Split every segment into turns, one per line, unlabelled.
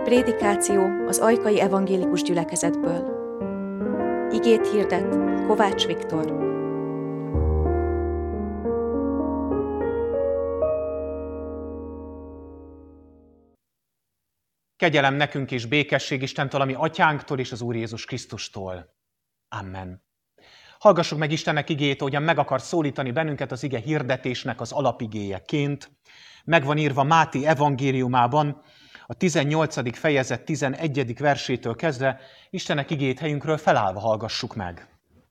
Prédikáció az Ajkai Evangélikus Gyülekezetből. Igét hirdet Kovács Viktor.
Kegyelem nekünk és békesség Istentől, ami Atyánktól és az Úr Jézus Krisztustól. Amen. Hallgassuk meg Istennek igéjét, ahogyan meg akar szólítani bennünket az ige hirdetésnek az alapigéjeként. Meg van írva Máté evangéliumában, a 18. fejezet 11. versétől kezdve, Istennek igéjét helyünkről felállva hallgassuk meg.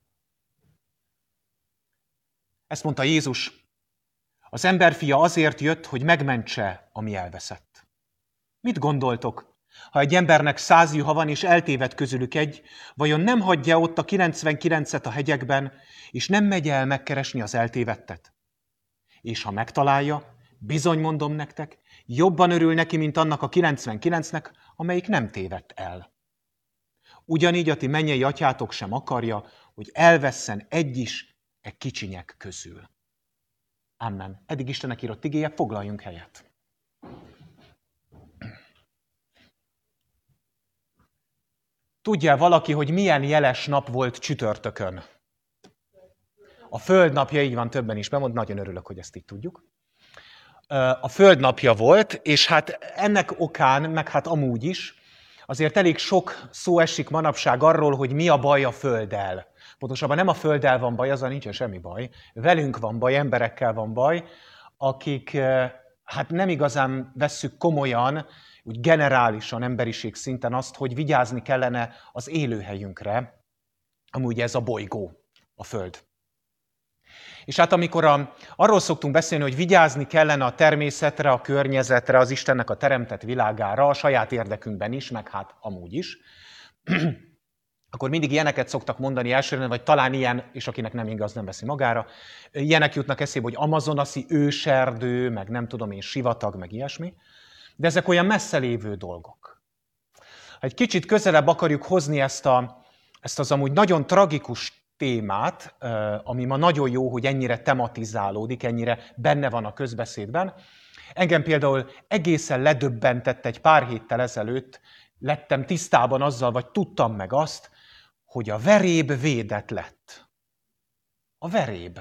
Ezt mondta Jézus: az emberfia azért jött, hogy megmentse, ami elveszett. Mit gondoltok? Ha egy embernek 100 juha van, és eltéved közülük egy, vajon nem hagyja ott a 99-et a hegyekben, és nem megy el megkeresni az eltévedtet? És ha megtalálja, bizony mondom nektek, jobban örül neki, mint annak a 99-nek, amelyik nem tévedt el. Ugyanígy a ti mennyei atyátok sem akarja, hogy elvesszen egy is e kicsinyek közül. Amen. Eddig Istennek írott igéje, foglaljunk helyet. Tudja valaki, hogy milyen jeles nap volt csütörtökön? A Földnapja, így van, többen is bemond, nagyon örülök, hogy ezt így tudjuk. A Földnapja volt, és hát ennek okán, meg hát amúgy is, azért elég sok szó esik manapság arról, hogy mi a baj a Földdel. Pontosabban nem a Földdel van baj, azzal nincsen semmi baj. Velünk van baj, emberekkel van baj, akik hát nem igazán vesszük komolyan, úgy generálisan emberiség szinten azt, hogy vigyázni kellene az élőhelyünkre, amúgy ez a bolygó, a Föld. És hát amikor arról szoktunk beszélni, hogy vigyázni kellene a természetre, a környezetre, az Istennek a teremtett világára, a saját érdekünkben is, meg hát amúgy is, akkor mindig ilyeneket szoktak mondani elsőre, vagy talán ilyen, és akinek nem igaz, nem veszi magára, ilyenek jutnak eszébe, hogy amazonaszi őserdő, meg nem tudom én, sivatag, meg ilyesmi, de ezek olyan messze lévő dolgok. Ha egy kicsit közelebb akarjuk hozni ezt az amúgy nagyon tragikus témát, ami ma nagyon jó, hogy ennyire tematizálódik, ennyire benne van a közbeszédben. Engem például egészen ledöbbentett egy pár héttel ezelőtt, lettem tisztában azzal, vagy tudtam meg azt, hogy a veréb védett lett. A veréb.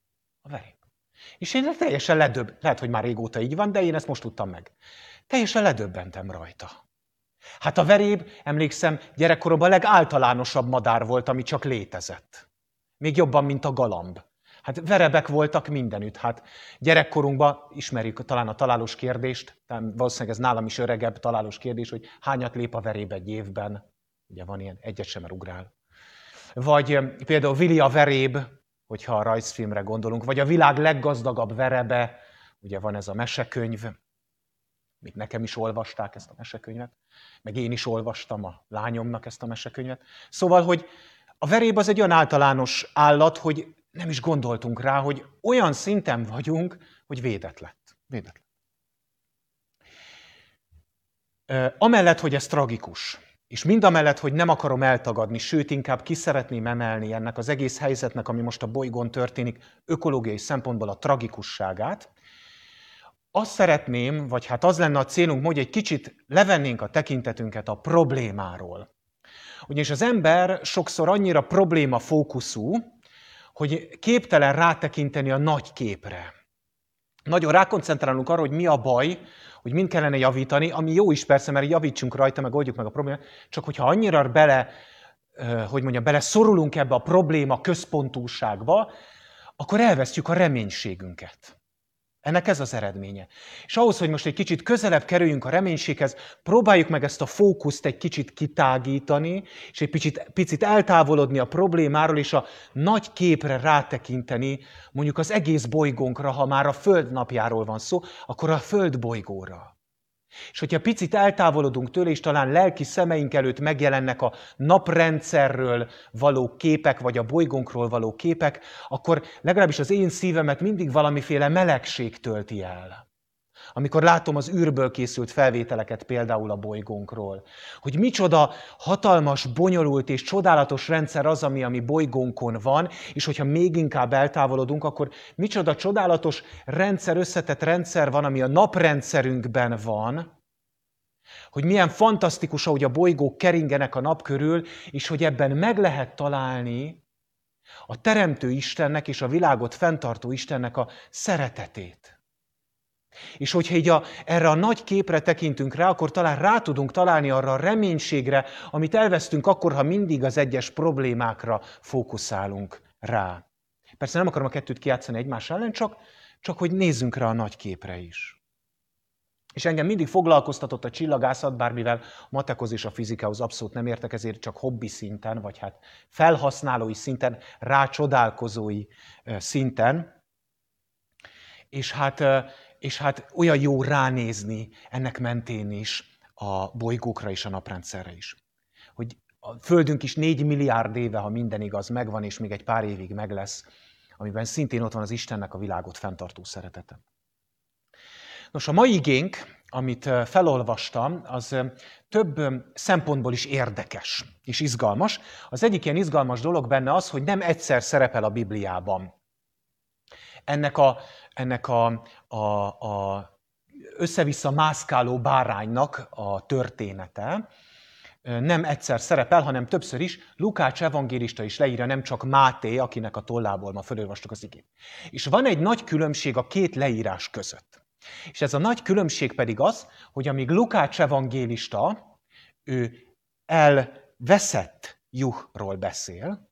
És én teljesen lehet, hogy már régóta így van, de én ezt most tudtam meg. Teljesen ledöbbentem rajta. Hát a veréb, emlékszem, gyerekkoromban a legáltalánosabb madár volt, ami csak létezett. Még jobban, mint a galamb. Hát verebek voltak mindenütt. Hát gyerekkorunkban ismerjük talán a találós kérdést, valószínűleg ez nálam is öregebb találós kérdés, hogy hányat lép a veréb egy évben. Ugye van ilyen, egyet sem ugrál. Vagy például Willy a veréb, hogyha a rajzfilmre gondolunk, vagy a világ leggazdagabb verebe, ugye van ez a mesekönyv, még nekem is olvasták ezt a mesekönyvet, meg én is olvastam a lányomnak ezt a mesekönyvet. Szóval, hogy a veréb az egy olyan általános állat, hogy nem is gondoltunk rá, hogy olyan szinten vagyunk, hogy védett lett. Amellett, hogy ez tragikus, és mindamellett, hogy nem akarom eltagadni, sőt, inkább ki szeretném emelni ennek az egész helyzetnek, ami most a bolygón történik, ökológiai szempontból a tragikusságát, azt szeretném, vagy hát az lenne a célunk, hogy egy kicsit levennénk a tekintetünket a problémáról. Ugyanis az ember sokszor annyira problémafókuszú, hogy képtelen rátekinteni a nagy képre. Nagyon rákoncentrálunk arra, hogy mi a baj, hogy mind kellene javítani, ami jó is persze, mert javítsunk rajta, meg oldjuk meg a problémát, csak hogyha annyira bele szorulunk ebbe a probléma központúságba, akkor elvesztjük a reménységünket. Ennek ez az eredménye. És ahhoz, hogy most egy kicsit közelebb kerüljünk a reménységhez, próbáljuk meg ezt a fókuszt egy kicsit kitágítani, és egy picit eltávolodni a problémáról, és a nagy képre rátekinteni, mondjuk az egész bolygónkra, ha már a Föld napjáról van szó, akkor a Föld bolygóra. És hogyha picit eltávolodunk tőle, és talán lelki szemeink előtt megjelennek a naprendszerről való képek, vagy a bolygónkról való képek, akkor legalábbis az én szívemet mindig valamiféle melegség tölti el. Amikor látom az űrből készült felvételeket például a bolygónkról, hogy micsoda hatalmas, bonyolult és csodálatos rendszer az, ami bolygónkon van, és hogyha még inkább eltávolodunk, akkor micsoda csodálatos rendszer, összetett rendszer van, ami a naprendszerünkben van, Hogy milyen fantasztikus, ahogy a bolygók keringenek a nap körül, és hogy ebben meg lehet találni a Teremtő Istennek és a világot fenntartó Istennek a szeretetét. És hogyha így erre a nagy képre tekintünk rá, akkor talán rá tudunk találni arra a reménységre, amit elvesztünk akkor, ha mindig az egyes problémákra fókuszálunk rá. Persze nem akarom a kettőt kijátszani egymás ellen, csak hogy nézzünk rá a nagy képre is. És engem mindig foglalkoztatott a csillagászat, bár mivel a matekhoz és a fizikához abszolút nem értek, ezért csak hobbi szinten, vagy hát felhasználói szinten, rácsodálkozói szinten. És hát olyan jó ránézni ennek mentén is a bolygókra és a naprendszerre is. Hogy a Földünk is 4 milliárd éve, ha minden igaz, megvan, és még egy pár évig meg lesz, amiben szintén ott van az Istennek a világot fenntartó szeretete. Nos, a mai igénk, amit felolvastam, az több szempontból is érdekes és izgalmas. Az egyik ilyen izgalmas dolog benne az, hogy nem egyszer szerepel a Bibliában. Ennek a össze-vissza mászkáló báránynak a története nem egyszer szerepel, hanem többször is. Lukács evangélista is leírja, nem csak Máté, akinek a tollából ma fölolvastuk az igét. És van egy nagy különbség a két leírás között. És ez a nagy különbség pedig az, hogy amíg Lukács evangélista, ő elveszett juhról beszél,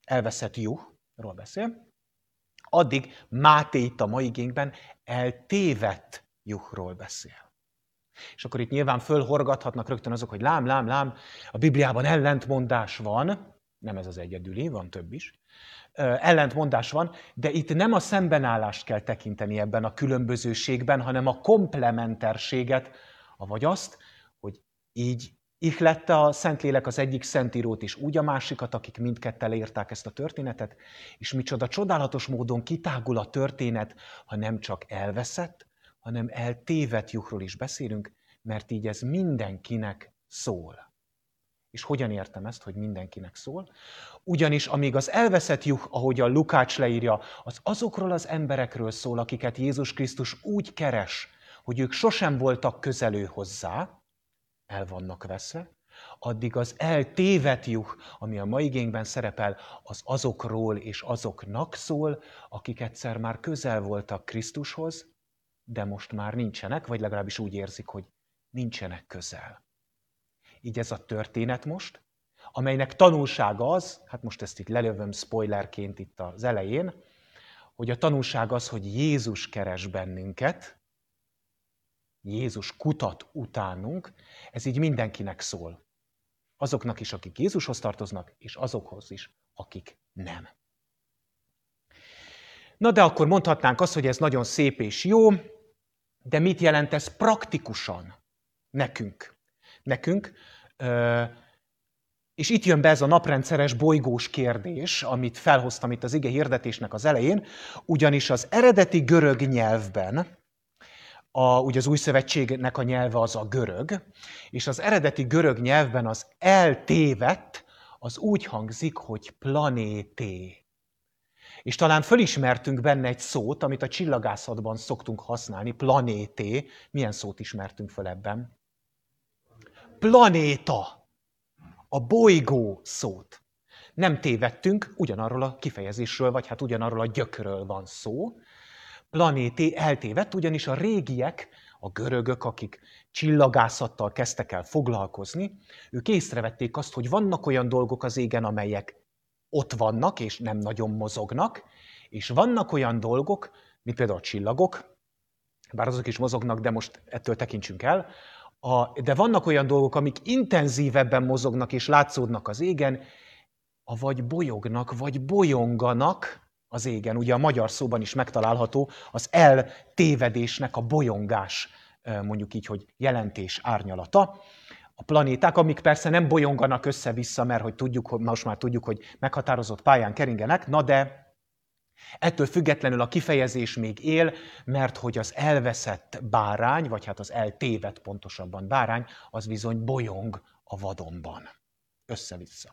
addig Máté itt a mai igénkben eltévedt juhról beszél. És akkor itt nyilván fölhorgathatnak rögtön azok, hogy lám, a Bibliában ellentmondás van, nem ez az egyedüli, van több is, ellentmondás van, de itt nem a szembenállást kell tekinteni ebben a különbözőségben, hanem a komplementerséget, avagy azt, hogy így ihlette a Szentlélek az egyik szentírót, és úgy a másikat, akik mindketten leírták ezt a történetet, és micsoda csodálatos módon kitágul a történet, ha nem csak elveszett, hanem eltévedt juhról is beszélünk, mert így ez mindenkinek szól. És hogyan értem ezt, hogy mindenkinek szól? Ugyanis amíg az elveszett juh, ahogy a Lukács leírja, az azokról az emberekről szól, akiket Jézus Krisztus úgy keres, hogy ők sosem voltak közelő hozzá, el vannak veszve, addig az eltévedt juh, ami a mai igénkben szerepel, az azokról és azoknak szól, akik egyszer már közel voltak Krisztushoz, de most már nincsenek, vagy legalábbis úgy érzik, hogy nincsenek közel. Így ez a történet most, amelynek tanulsága az, hát most ezt itt lelövöm spoilerként itt az elején, hogy a tanulság az, hogy Jézus keres bennünket, Jézus kutat utánunk, ez így mindenkinek szól. Azoknak is, akik Jézushoz tartoznak, és azokhoz is, akik nem. Na de akkor mondhatnánk azt, hogy ez nagyon szép és jó, de mit jelent ez praktikusan nekünk? És itt jön be ez a naprendszeres bolygós kérdés, amit felhoztam itt az ige hirdetésnek az elején, ugyanis az eredeti görög nyelvben, ugye az Új Szövetségnek a nyelve az a görög, és az eredeti görög nyelvben az eltévedt, az úgy hangzik, hogy planété. És talán fölismertünk benne egy szót, amit a csillagászatban szoktunk használni, planété. Milyen szót ismertünk föl ebben? Planéta, a bolygó szót. Nem tévedtünk, ugyanarról a kifejezésről, vagy hát ugyanarról a gyökről van szó. Planété eltévedt, ugyanis a régiek, a görögök, akik csillagászattal kezdtek el foglalkozni, ők észrevették azt, hogy vannak olyan dolgok az égen, amelyek ott vannak, és nem nagyon mozognak, és vannak olyan dolgok, mint például a csillagok, bár azok is mozognak, de most ettől tekintsünk el, de vannak olyan dolgok, amik intenzívebben mozognak és látszódnak az égen, vagy bolyognak, vagy bolyonganak az égen. Ugye a magyar szóban is megtalálható az eltévedésnek a bolyongás, mondjuk így, hogy jelentés árnyalata. A planéták, amik persze nem bolyonganak össze-vissza, mert hogy most már tudjuk, hogy meghatározott pályán keringenek, na de ettől függetlenül a kifejezés még él, mert hogy az elveszett bárány, vagy hát az eltévedt pontosabban bárány, az bizony bolyong a vadonban. Össze-vissza.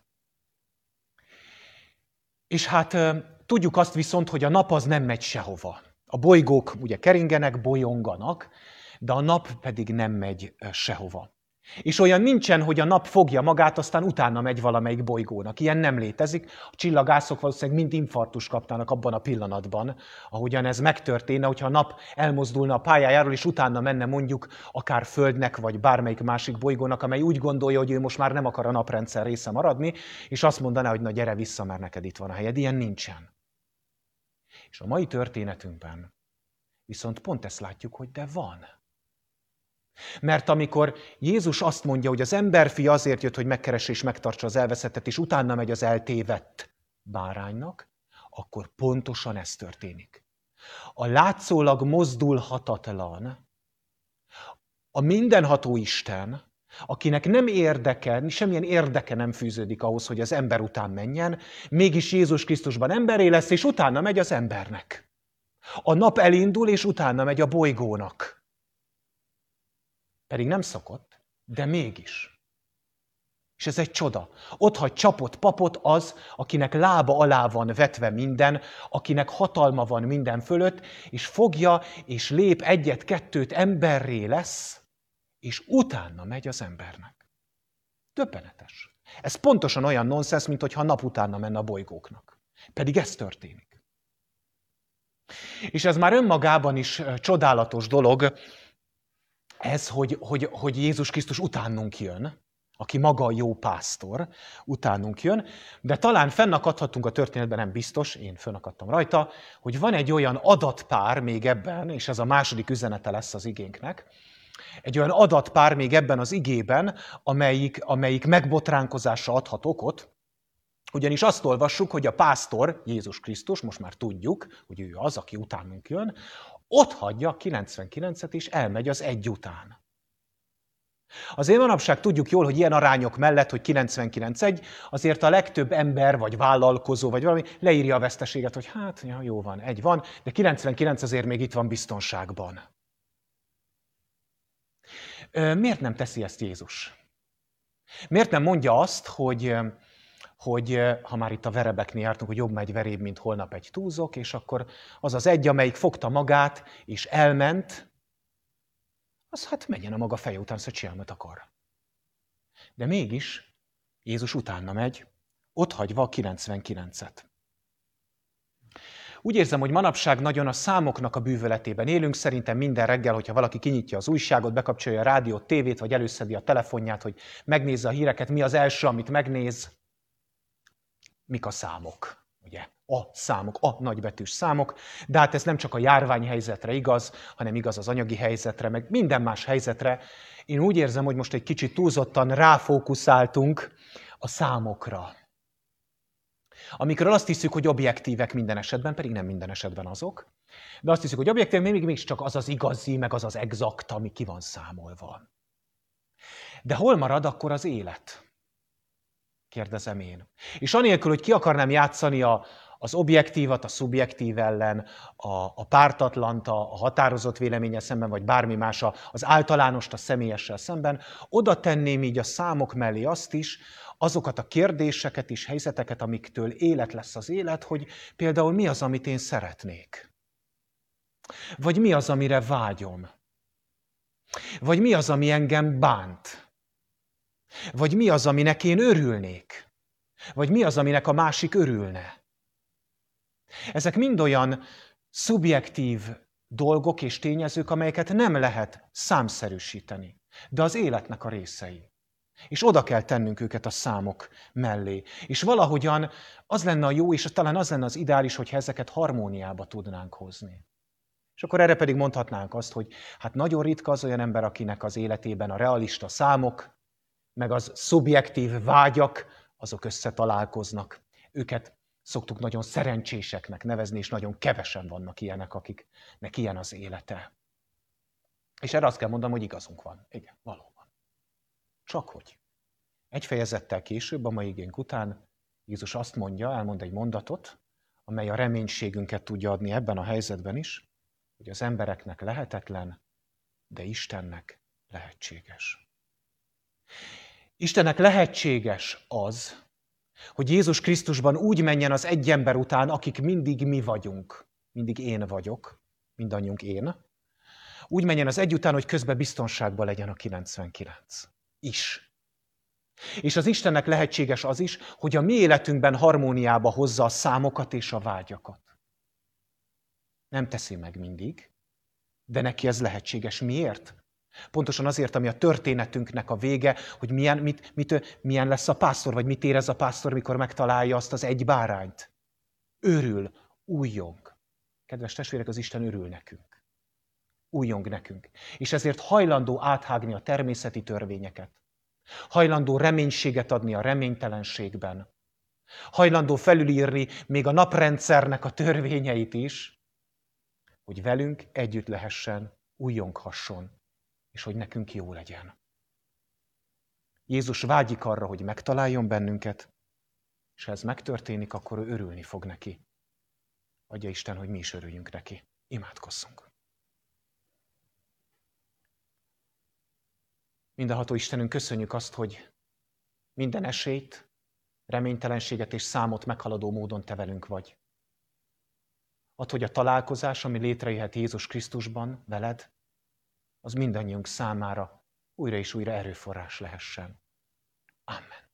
És hát tudjuk azt viszont, hogy a nap az nem megy sehova. A bolygók ugye keringenek, bolyonganak, de a nap pedig nem megy sehova. És olyan nincsen, hogy a nap fogja magát, aztán utána megy valamelyik bolygónak. Ilyen nem létezik. A csillagászok valószínűleg mind infarktust kapnának abban a pillanatban, ahogyan ez megtörténne, hogyha a nap elmozdulna a pályájáról, és utána menne mondjuk akár Földnek, vagy bármelyik másik bolygónak, amely úgy gondolja, hogy ő most már nem akar a naprendszer része maradni, és azt mondaná, hogy na gyere vissza, mert neked itt van a helyed. Ilyen nincsen. És a mai történetünkben viszont pont ezt látjuk, hogy de van. Mert amikor Jézus azt mondja, hogy az emberfia azért jött, hogy megkeresse és megtartsa az elveszettet, és utána megy az eltévedt báránynak, akkor pontosan ez történik. A látszólag mozdulhatatlan, a mindenható Isten, akinek nem érdeke, semmilyen érdeke nem fűződik ahhoz, hogy az ember után menjen, mégis Jézus Krisztusban emberré lesz, és utána megy az embernek. A nap elindul, és utána megy a bolygónak. Pedig nem szokott, de mégis. És ez egy csoda. Ott hagy csapott papot az, akinek lába alá van vetve minden, akinek hatalma van minden fölött, és fogja, és lép egyet-kettőt, emberré lesz, és utána megy az embernek. Döbbenetes. Ez pontosan olyan nonsens, mint hogyha nap utána menne a bolygóknak. Pedig ez történik. És ez már önmagában is csodálatos dolog, ez, hogy Jézus Krisztus utánunk jön, aki maga a jó pásztor, utánunk jön, de talán fennakadhatunk a történetben, nem biztos, én fennakadtam rajta, hogy van egy olyan adatpár még ebben, és ez a második üzenete lesz az igénknek, egy olyan adatpár még ebben az igében, amelyik megbotránkozásra adhat okot, ugyanis azt olvassuk, hogy a pásztor, Jézus Krisztus, most már tudjuk, hogy ő az, aki utánunk jön, ott hagyja a 99-et, és elmegy az egy után. Azért manapság tudjuk jól, hogy ilyen arányok mellett, hogy 99-1, azért a legtöbb ember, vagy vállalkozó, vagy valami leírja a veszteséget, hogy hát, ja, jó van, egy van, de 99 azért még itt van biztonságban. Miért nem teszi ezt Jézus? Miért nem mondja azt, hogy ha már itt a verebeknél jártunk, hogy jobb ma egy veréb, mint holnap egy túzok, és akkor az az egy, amelyik fogta magát, és elment, az hát menjen a maga feje után, szóval csinálja, amit akar. De mégis Jézus utána megy, ott hagyva a 99-et. Úgy érzem, hogy manapság nagyon a számoknak a bűvöletében élünk. Szerintem minden reggel, hogyha valaki kinyitja az újságot, bekapcsolja a rádiót, tévét, vagy előszedi a telefonját, hogy megnézze a híreket, mi az első, amit megnéz? Mik a számok, ugye? A számok, a nagybetűs számok, de hát ez nem csak a járványhelyzetre igaz, hanem igaz az anyagi helyzetre, meg minden más helyzetre. Én úgy érzem, hogy most egy kicsit túlzottan ráfókuszáltunk a számokra. Amikor azt hiszük, hogy objektívek minden esetben, pedig nem minden esetben azok, de azt hiszük, hogy objektívek, mégis csak az az igazi, meg az az exakt, ami ki van számolva. De hol marad akkor az élet? Kérdezem én. És anélkül, hogy ki akarnám játszani az objektívat, a szubjektív ellen, a pártatlant, a határozott véleménnyel szemben, vagy bármi más, az általánost a személyessel szemben, oda tenném így a számok mellé azt is, azokat a kérdéseket és helyzeteket, amiktől élet lesz az élet, hogy például mi az, amit én szeretnék? Vagy mi az, amire vágyom? Vagy mi az, ami engem bánt? Vagy mi az, aminek én örülnék? Vagy mi az, aminek a másik örülne? Ezek mind olyan szubjektív dolgok és tényezők, amelyeket nem lehet számszerűsíteni, de az életnek a részei. És oda kell tennünk őket a számok mellé. És valahogyan az lenne a jó, és talán az lenne az ideális, hogyha ezeket harmóniába tudnánk hozni. És akkor erre pedig mondhatnánk azt, hogy hát nagyon ritka az olyan ember, akinek az életében a realista számok, meg az szubjektív vágyak, azok összetalálkoznak. Őket szoktuk nagyon szerencséseknek nevezni, és nagyon kevesen vannak ilyenek, akiknek ilyen az élete. És erre azt kell mondanom, hogy igazunk van. Igen, valóban. Csak hogy. Egy fejezettel később, a mai igénk után Jézus azt mondja, elmond egy mondatot, amely a reménységünket tudja adni ebben a helyzetben is, hogy az embereknek lehetetlen, de Istennek lehetséges. Istennek lehetséges az, hogy Jézus Krisztusban úgy menjen az egy ember után, akik mindig mi vagyunk, mindig én vagyok, mindannyiunk én, úgy menjen az egy után, hogy közben biztonságban legyen a 99. is. És az Istennek lehetséges az is, hogy a mi életünkben harmóniába hozza a számokat és a vágyakat. Nem teszi meg mindig, de neki ez lehetséges. Miért? Pontosan azért, ami a történetünknek a vége, hogy milyen lesz a pásztor, vagy mit érez a pásztor, mikor megtalálja azt az egy bárányt. Örül, újjong. Kedves testvérek, az Isten örül nekünk. Újjong nekünk. És ezért hajlandó áthágni a természeti törvényeket. Hajlandó reménységet adni a reménytelenségben. Hajlandó felülírni még a naprendszernek a törvényeit is, hogy velünk együtt lehessen, újjonghasson, és hogy nekünk jó legyen. Jézus vágyik arra, hogy megtaláljon bennünket, és ha ez megtörténik, akkor ő örülni fog neki. Adja Isten, hogy mi is örüljünk neki. Imádkozzunk. Mindenható Istenünk, köszönjük azt, hogy minden esélyt, reménytelenséget és számot meghaladó módon te velünk vagy. Add, hogy a találkozás, ami létrejöhet Jézus Krisztusban veled, az mindannyiunk számára újra és újra erőforrás lehessen. Amen.